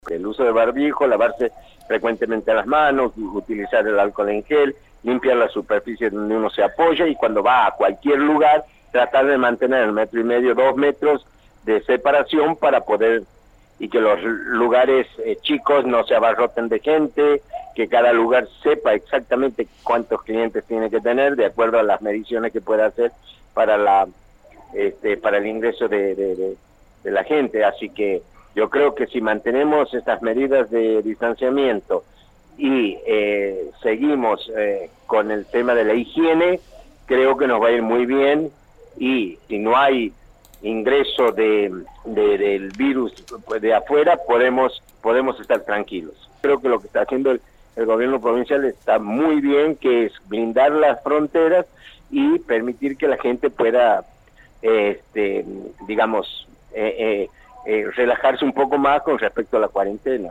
El uso de barbijo, lavarse frecuentemente las manos, utilizar el alcohol en gel, limpiar la superficie donde uno se apoya y cuando va a cualquier lugar tratar de mantener 1,5 metros, 2 metros de separación para poder, y que los lugares chicos no se abarroten de gente, que cada lugar sepa exactamente cuántos clientes tiene que tener de acuerdo a las mediciones que pueda hacer para el ingreso de la gente. Así que yo creo que si mantenemos estas medidas de distanciamiento y seguimos con el tema de la higiene, creo que nos va a ir muy bien, y si no hay ingreso del virus de afuera, podemos estar tranquilos. Creo que lo que está haciendo el gobierno provincial está muy bien, que es blindar las fronteras y permitir que la gente pueda, relajarse un poco más con respecto a la cuarentena.